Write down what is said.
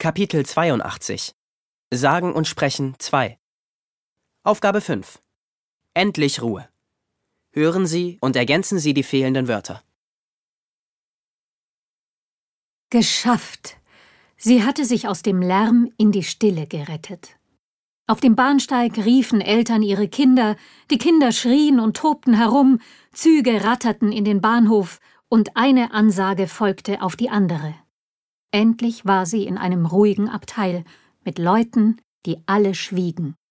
Kapitel 82 Sagen und Sprechen 2 Aufgabe 5 Endlich Ruhe. Hören Sie und ergänzen Sie die fehlenden Wörter. Geschafft! Sie hatte sich aus dem Lärm in die Stille gerettet. Auf dem Bahnsteig riefen Eltern ihre Kinder, die Kinder schrien und tobten herum, Züge ratterten in den Bahnhof und eine Ansage folgte auf die andere. Endlich war sie in einem ruhigen Abteil mit Leuten, die alle schwiegen.